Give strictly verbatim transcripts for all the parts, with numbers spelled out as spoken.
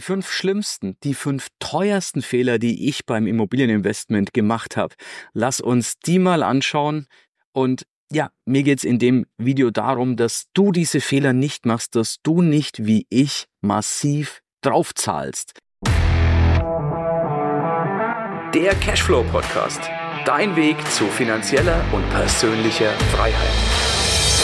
Fünf schlimmsten, die fünf teuersten Fehler, die ich beim Immobilieninvestment gemacht habe. Lass uns die mal anschauen. Und ja, mir geht's in dem Video darum, dass du diese Fehler nicht machst, dass du nicht wie ich massiv draufzahlst. Der Cashflow Podcast. Dein Weg zu finanzieller und persönlicher Freiheit.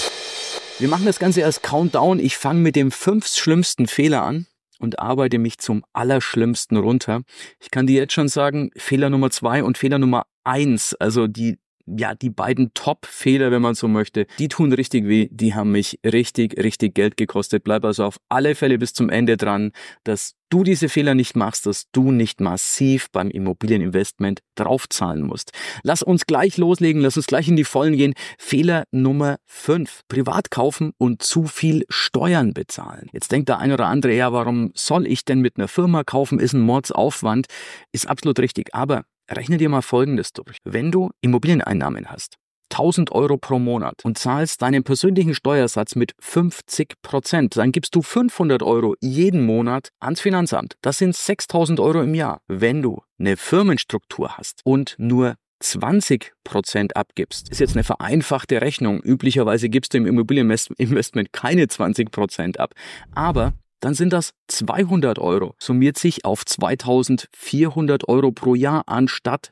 Wir machen das Ganze als Countdown. Ich fange mit dem fünf schlimmsten Fehler an und arbeite mich zum Allerschlimmsten runter. Ich kann dir jetzt schon sagen, Fehler Nummer zwei und Fehler Nummer eins, also die Ja, die beiden Top-Fehler, wenn man so möchte, die tun richtig weh, die haben mich richtig, richtig Geld gekostet. Bleib also auf alle Fälle bis zum Ende dran, dass du diese Fehler nicht machst, dass du nicht massiv beim Immobilieninvestment draufzahlen musst. Lass uns gleich loslegen, lass uns gleich in die Vollen gehen. Fehler Nummer fünf. Privat kaufen und zu viel Steuern bezahlen. Jetzt denkt der eine oder andere, ja, warum soll ich denn mit einer Firma kaufen? Ist ein Mordsaufwand. Ist absolut richtig, aber rechne dir mal Folgendes durch. Wenn du Immobilieneinnahmen hast, tausend Euro pro Monat und zahlst deinen persönlichen Steuersatz mit fünfzig Prozent, dann gibst du fünfhundert Euro jeden Monat ans Finanzamt. Das sind sechstausend Euro im Jahr. Wenn du eine Firmenstruktur hast und nur zwanzig Prozent abgibst, ist jetzt eine vereinfachte Rechnung. Üblicherweise gibst du im Immobilieninvestment keine zwanzig Prozent ab. Aber dann sind das zweihundert Euro. Summiert sich auf zweitausendvierhundert Euro pro Jahr anstatt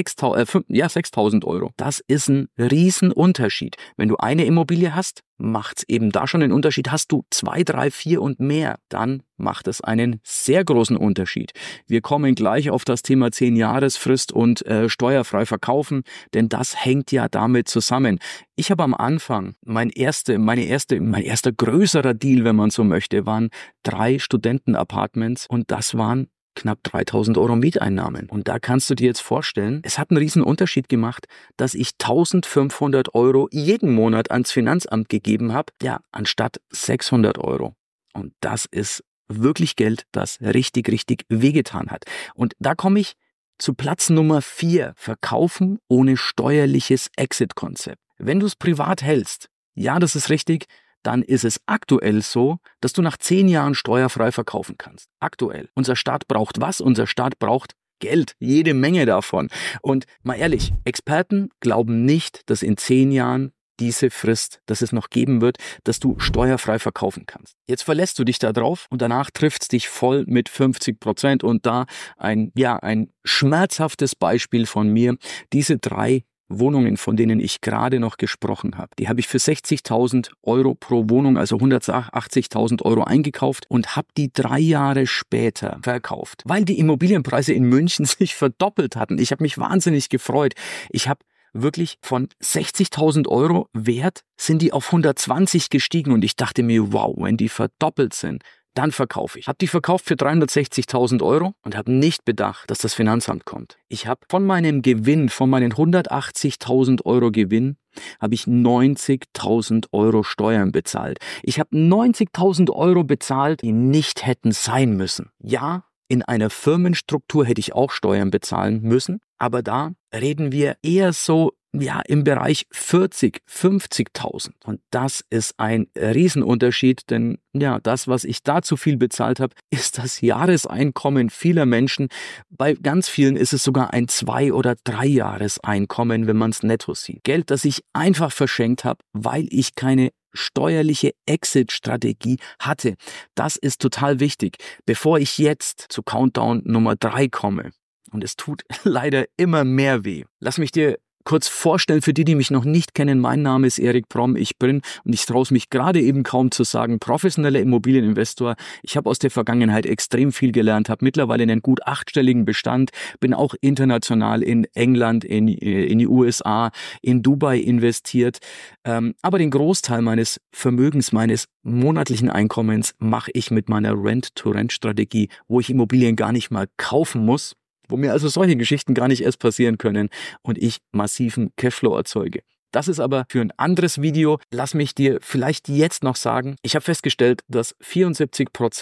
sechstausend Euro. Das ist ein Riesenunterschied. Wenn du eine Immobilie hast, macht es eben da schon einen Unterschied. Hast du zwei, drei, vier und mehr, dann macht es einen sehr großen Unterschied. Wir kommen gleich auf das Thema zehn-Jahresfrist und äh, steuerfrei verkaufen, denn das hängt ja damit zusammen. Ich habe am Anfang, mein erste, meine erste, mein erster größerer Deal, wenn man so möchte, waren drei Studenten-Apartments und das waren knapp dreitausend Euro Mieteinnahmen. Und da kannst du dir jetzt vorstellen, es hat einen riesen Unterschied gemacht, dass ich eintausendfünfhundert Euro jeden Monat ans Finanzamt gegeben habe, ja, anstatt sechshundert Euro. Und das ist wirklich Geld, das richtig, richtig wehgetan hat. Und da komme ich zu Platz Nummer vier, Verkaufen ohne steuerliches Exit-Konzept. Wenn du es privat hältst, ja, das ist richtig, dann ist es aktuell so, dass du nach zehn Jahren steuerfrei verkaufen kannst. Aktuell. Unser Staat braucht was? Unser Staat braucht Geld. Jede Menge davon. Und mal ehrlich, Experten glauben nicht, dass in zehn Jahren diese Frist, dass es noch geben wird, dass du steuerfrei verkaufen kannst. Jetzt verlässt du dich da drauf und danach trifft es dich voll mit fünfzig Prozent und da ein, ja, ein schmerzhaftes Beispiel von mir. Diese drei Wohnungen, von denen ich gerade noch gesprochen habe, die habe ich für sechzigtausend Euro pro Wohnung, also hundertachtzigtausend Euro eingekauft und habe die drei Jahre später verkauft, weil die Immobilienpreise in München sich verdoppelt hatten. Ich habe mich wahnsinnig gefreut. Ich habe wirklich von sechzigtausend Euro wert sind die auf hundertzwanzig gestiegen und ich dachte mir, wow, wenn die verdoppelt sind, dann verkaufe ich. Habe die verkauft für dreihundertsechzigtausend Euro und habe nicht bedacht, dass das Finanzamt kommt. Ich habe von meinem Gewinn, von meinen hundertachtzigtausend Euro Gewinn, habe ich neunzigtausend Euro Steuern bezahlt. Ich habe neunzigtausend Euro bezahlt, die nicht hätten sein müssen. Ja, in einer Firmenstruktur hätte ich auch Steuern bezahlen müssen, aber da reden wir eher so, ja, im Bereich vierzig, fünfzigtausend. Und das ist ein Riesenunterschied, denn ja, das, was ich da zu viel bezahlt habe, ist das Jahreseinkommen vieler Menschen. Bei ganz vielen ist es sogar ein Zwei- oder Drei-Jahreseinkommen, wenn man es netto sieht. Geld, das ich einfach verschenkt habe, weil ich keine steuerliche Exit-Strategie hatte. Das ist total wichtig. Bevor ich jetzt zu Countdown Nummer drei komme, und es tut leider immer mehr weh, lass mich dir kurz vorstellen, für die, die mich noch nicht kennen, mein Name ist Erik Promm, ich bin, und ich traue es mich gerade eben kaum zu sagen, professioneller Immobilieninvestor. Ich habe aus der Vergangenheit extrem viel gelernt, habe mittlerweile einen gut achtstelligen Bestand, bin auch international in England, in, in die U S A, in Dubai investiert, ähm, aber den Großteil meines Vermögens, meines monatlichen Einkommens mache ich mit meiner Rent-to-Rent-Strategie, wo ich Immobilien gar nicht mal kaufen muss, wo mir also solche Geschichten gar nicht erst passieren können und ich massiven Cashflow erzeuge. Das ist aber für ein anderes Video. Lass mich dir vielleicht jetzt noch sagen, ich habe festgestellt, dass vierundsiebzig Prozent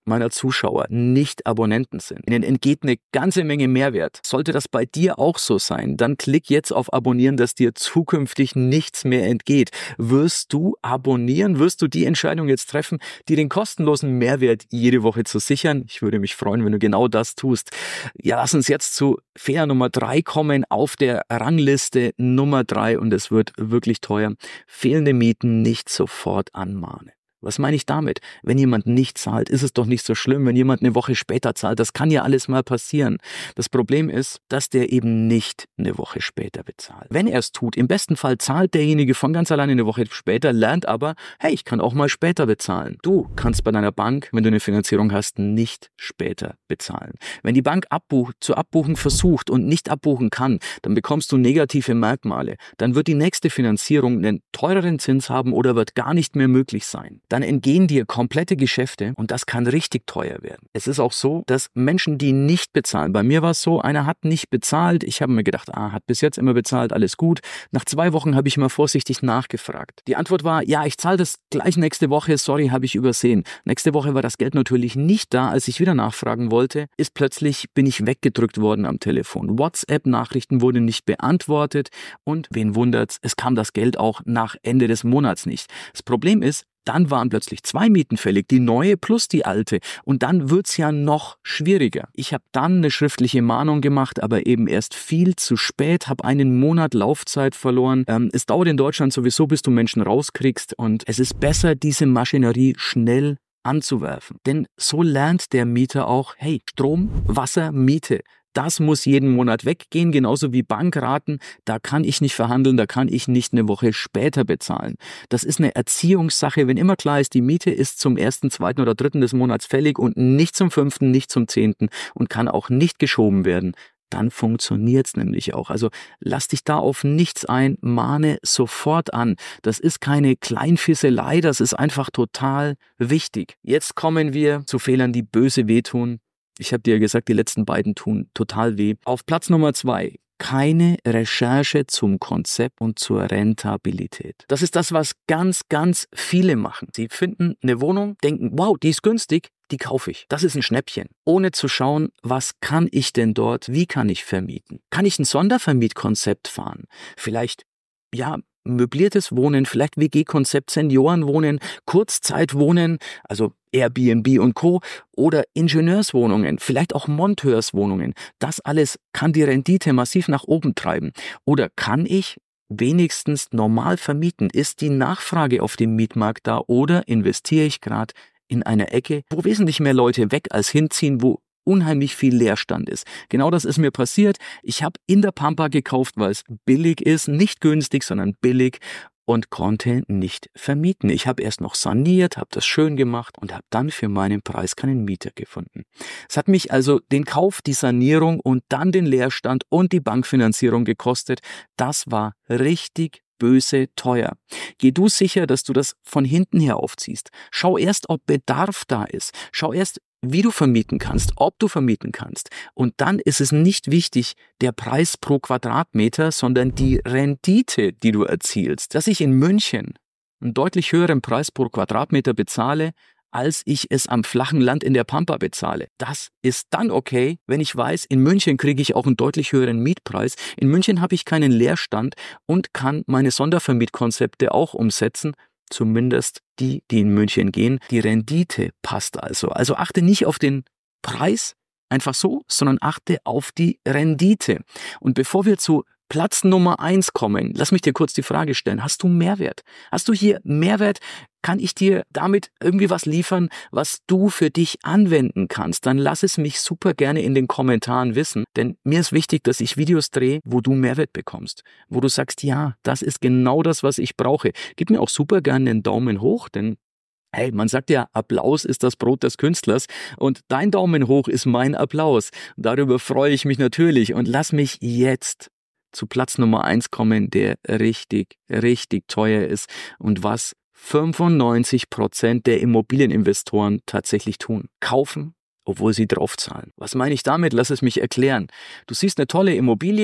meiner Zuschauer nicht Abonnenten sind. Ihnen entgeht eine ganze Menge Mehrwert. Sollte das bei dir auch so sein, dann klick jetzt auf Abonnieren, dass dir zukünftig nichts mehr entgeht. Wirst du abonnieren? Wirst du die Entscheidung jetzt treffen, dir den kostenlosen Mehrwert jede Woche zu sichern? Ich würde mich freuen, wenn du genau das tust. Ja, lass uns jetzt zu Fehler Nummer drei kommen, auf der Rangliste Nummer drei, und es wird wirklich teuer. Fehlende Mieten nicht sofort anmahnen. Was meine ich damit? Wenn jemand nicht zahlt, ist es doch nicht so schlimm, wenn jemand eine Woche später zahlt. Das kann ja alles mal passieren. Das Problem ist, dass der eben nicht eine Woche später bezahlt. Wenn er es tut, im besten Fall zahlt derjenige von ganz alleine eine Woche später, lernt aber, hey, ich kann auch mal später bezahlen. Du kannst bei deiner Bank, wenn du eine Finanzierung hast, nicht später bezahlen. Wenn die Bank abbucht, zu abbuchen versucht und nicht abbuchen kann, dann bekommst du negative Merkmale. Dann wird die nächste Finanzierung einen teureren Zins haben oder wird gar nicht mehr möglich sein. Dann entgehen dir komplette Geschäfte und das kann richtig teuer werden. Es ist auch so, dass Menschen, die nicht bezahlen, bei mir war es so, einer hat nicht bezahlt, ich habe mir gedacht, ah, hat bis jetzt immer bezahlt, alles gut. Nach zwei Wochen habe ich mal vorsichtig nachgefragt. Die Antwort war, ja, ich zahle das gleich nächste Woche, sorry, habe ich übersehen. Nächste Woche war das Geld natürlich nicht da, als ich wieder nachfragen wollte, ist plötzlich, bin ich weggedrückt worden am Telefon. WhatsApp-Nachrichten wurden nicht beantwortet und wen wundert's, es kam das Geld auch nach Ende des Monats nicht. Das Problem ist, dann waren plötzlich zwei Mieten fällig, die neue plus die alte. Und dann wird's ja noch schwieriger. Ich habe dann eine schriftliche Mahnung gemacht, aber eben erst viel zu spät, habe einen Monat Laufzeit verloren. Ähm, es dauert in Deutschland sowieso, bis du Menschen rauskriegst. Und es ist besser, diese Maschinerie schnell anzuwerfen. Denn so lernt der Mieter auch, hey, Strom, Wasser, Miete. Das muss jeden Monat weggehen, genauso wie Bankraten. Da kann ich nicht verhandeln, da kann ich nicht eine Woche später bezahlen. Das ist eine Erziehungssache, wenn immer klar ist, die Miete ist zum ersten, zweiten oder dritten des Monats fällig und nicht zum fünften, nicht zum zehnten und kann auch nicht geschoben werden. Dann funktioniert's nämlich auch. Also lass dich da auf nichts ein, mahne sofort an. Das ist keine Kleinfisselei, das ist einfach total wichtig. Jetzt kommen wir zu Fehlern, die böse wehtun. Ich habe dir gesagt, die letzten beiden tun total weh. Auf Platz Nummer zwei, keine Recherche zum Konzept und zur Rentabilität. Das ist das, was ganz, ganz viele machen. Sie finden eine Wohnung, denken, wow, die ist günstig, die kaufe ich. Das ist ein Schnäppchen. Ohne zu schauen, was kann ich denn dort, wie kann ich vermieten? Kann ich ein Sondervermietkonzept fahren? Vielleicht, ja, möbliertes Wohnen, vielleicht W G-Konzept, Seniorenwohnen, Kurzzeitwohnen, also Airbnb und Co. oder Ingenieurswohnungen, vielleicht auch Monteurswohnungen. Das alles kann die Rendite massiv nach oben treiben. Oder kann ich wenigstens normal vermieten? Ist die Nachfrage auf dem Mietmarkt da oder investiere ich gerade in einer Ecke, wo wesentlich mehr Leute weg als hinziehen, wo unheimlich viel Leerstand ist. Genau das ist mir passiert. Ich habe in der Pampa gekauft, weil es billig ist, nicht günstig, sondern billig und konnte nicht vermieten. Ich habe erst noch saniert, habe das schön gemacht und habe dann für meinen Preis keinen Mieter gefunden. Es hat mich also den Kauf, die Sanierung und dann den Leerstand und die Bankfinanzierung gekostet. Das war richtig böse teuer. Geh du sicher, dass du das von hinten her aufziehst. Schau erst, ob Bedarf da ist. Schau erst, wie du vermieten kannst, ob du vermieten kannst. Und dann ist es nicht wichtig, der Preis pro Quadratmeter, sondern die Rendite, die du erzielst. Dass ich in München einen deutlich höheren Preis pro Quadratmeter bezahle, als ich es am flachen Land in der Pampa bezahle. Das ist dann okay, wenn ich weiß, in München kriege ich auch einen deutlich höheren Mietpreis. In München habe ich keinen Leerstand und kann meine Sondervermietkonzepte auch umsetzen. Zumindest die, die in München gehen. Die Rendite passt also. Also achte nicht auf den Preis einfach so, sondern achte auf die Rendite. Und bevor wir zu Platz Nummer eins kommen, lass mich dir kurz die Frage stellen, hast du Mehrwert? Hast du hier Mehrwert? Kann ich dir damit irgendwie was liefern, was du für dich anwenden kannst? Dann lass es mich super gerne in den Kommentaren wissen, denn mir ist wichtig, dass ich Videos drehe, wo du Mehrwert bekommst, wo du sagst, ja, das ist genau das, was ich brauche. Gib mir auch super gerne einen Daumen hoch, denn hey, man sagt ja, Applaus ist das Brot des Künstlers und dein Daumen hoch ist mein Applaus. Darüber freue ich mich natürlich und lass mich jetzt zu Platz Nummer eins kommen, der richtig, richtig teuer ist und was fünfundneunzig Prozent der Immobilieninvestoren tatsächlich tun. Kaufen, obwohl sie draufzahlen. Was meine ich damit? Lass es mich erklären. Du siehst eine tolle Immobilie,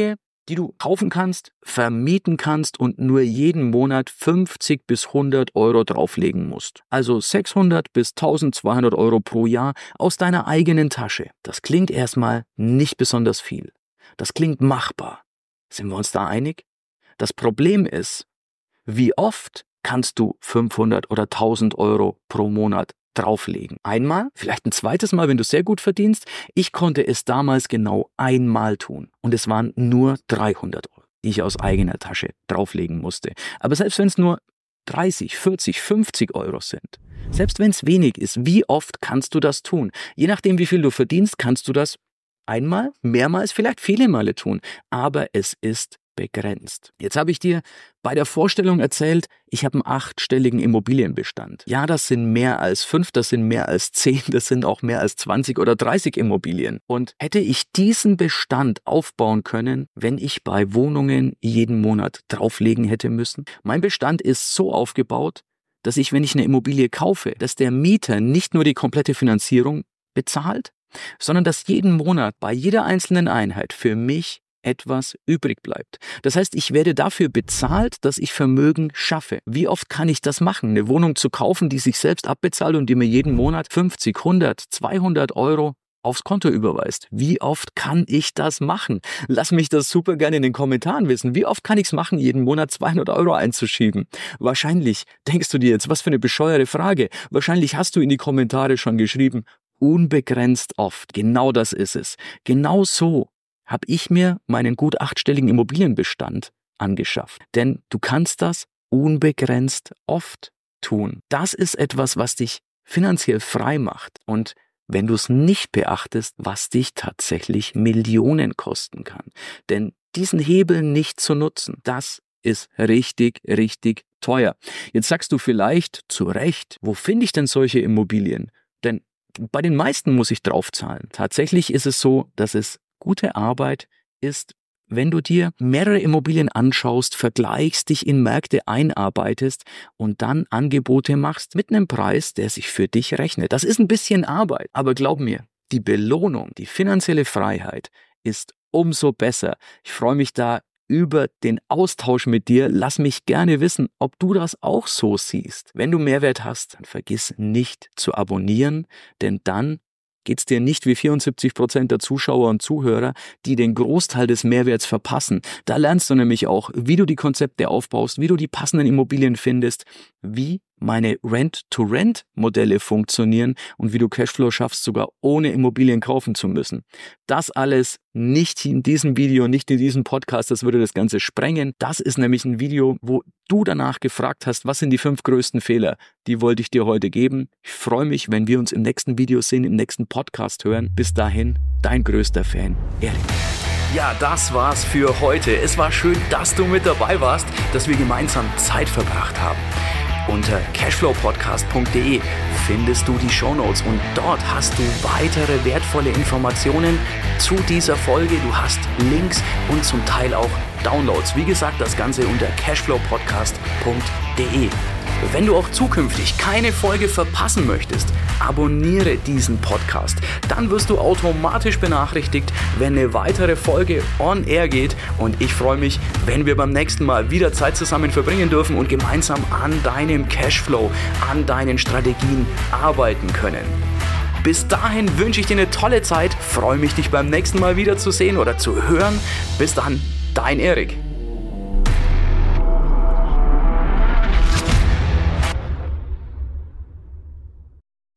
die du kaufen kannst, vermieten kannst und nur jeden Monat fünfzig bis hundert Euro drauflegen musst. Also sechshundert bis eintausendzweihundert Euro pro Jahr aus deiner eigenen Tasche. Das klingt erstmal nicht besonders viel. Das klingt machbar. Sind wir uns da einig? Das Problem ist, wie oft kannst du fünfhundert oder tausend Euro pro Monat drauflegen? Einmal, vielleicht ein zweites Mal, wenn du sehr gut verdienst. Ich konnte es damals genau einmal tun. Und es waren nur dreihundert Euro, die ich aus eigener Tasche drauflegen musste. Aber selbst wenn es nur dreißig, vierzig, fünfzig Euro sind, selbst wenn es wenig ist, wie oft kannst du das tun? Je nachdem, wie viel du verdienst, kannst du das einmal, mehrmals, vielleicht viele Male tun. Aber es ist begrenzt. Jetzt habe ich dir bei der Vorstellung erzählt, ich habe einen achtstelligen Immobilienbestand. Ja, das sind mehr als fünf, das sind mehr als zehn, das sind auch mehr als zwanzig oder dreißig Immobilien. Und hätte ich diesen Bestand aufbauen können, wenn ich bei Wohnungen jeden Monat drauflegen hätte müssen? Mein Bestand ist so aufgebaut, dass ich, wenn ich eine Immobilie kaufe, dass der Mieter nicht nur die komplette Finanzierung bezahlt, sondern dass jeden Monat bei jeder einzelnen Einheit für mich etwas übrig bleibt. Das heißt, ich werde dafür bezahlt, dass ich Vermögen schaffe. Wie oft kann ich das machen? Eine Wohnung zu kaufen, die sich selbst abbezahlt und die mir jeden Monat fünfzig, hundert, zweihundert Euro aufs Konto überweist. Wie oft kann ich das machen? Lass mich das super gerne in den Kommentaren wissen. Wie oft kann ich es machen, jeden Monat zweihundert Euro einzuschieben? Wahrscheinlich denkst du dir jetzt, was für eine bescheuerte Frage. Wahrscheinlich hast du in die Kommentare schon geschrieben, unbegrenzt oft. Genau das ist es. Genau so habe ich mir meinen gut achtstelligen Immobilienbestand angeschafft. Denn du kannst das unbegrenzt oft tun. Das ist etwas, was dich finanziell frei macht. Und wenn du es nicht beachtest, was dich tatsächlich Millionen kosten kann. Denn diesen Hebel nicht zu nutzen, das ist richtig, richtig teuer. Jetzt sagst du vielleicht zu Recht, wo finde ich denn solche Immobilien? Denn bei den meisten muss ich draufzahlen. Tatsächlich ist es so, dass es gute Arbeit ist, wenn du dir mehrere Immobilien anschaust, vergleichst, dich in Märkte einarbeitest und dann Angebote machst mit einem Preis, der sich für dich rechnet. Das ist ein bisschen Arbeit, aber glaub mir, die Belohnung, die finanzielle Freiheit ist umso besser. Ich freue mich da über den Austausch mit dir. Lass mich gerne wissen, ob du das auch so siehst. Wenn du Mehrwert hast, dann vergiss nicht zu abonnieren, denn dann geht es dir nicht wie vierundsiebzig Prozent der Zuschauer und Zuhörer, die den Großteil des Mehrwerts verpassen. Da lernst du nämlich auch, wie du die Konzepte aufbaust, wie du die passenden Immobilien findest, wie meine Rent-to-Rent-Modelle funktionieren und wie du Cashflow schaffst, sogar ohne Immobilien kaufen zu müssen. Das alles nicht in diesem Video, nicht in diesem Podcast, das würde das Ganze sprengen. Das ist nämlich ein Video, wo du danach gefragt hast, was sind die fünf größten Fehler? Die wollte ich dir heute geben. Ich freue mich, wenn wir uns im nächsten Video sehen, im nächsten Podcast hören. Bis dahin, dein größter Fan, Erik. Ja, das war's für heute. Es war schön, dass du mit dabei warst, dass wir gemeinsam Zeit verbracht haben. Unter cashflow podcast punkt de findest du die Shownotes und dort hast du weitere wertvolle Informationen zu dieser Folge. Du hast Links und zum Teil auch Downloads. Wie gesagt, das Ganze unter cashflow podcast punkt de. Wenn du auch zukünftig keine Folge verpassen möchtest, abonniere diesen Podcast. Dann wirst du automatisch benachrichtigt, wenn eine weitere Folge on air geht. Und ich freue mich, wenn wir beim nächsten Mal wieder Zeit zusammen verbringen dürfen und gemeinsam an deinem Cashflow, an deinen Strategien arbeiten können. Bis dahin wünsche ich dir eine tolle Zeit, freue mich, dich beim nächsten Mal wieder zu sehen oder zu hören. Bis dann, dein Erik.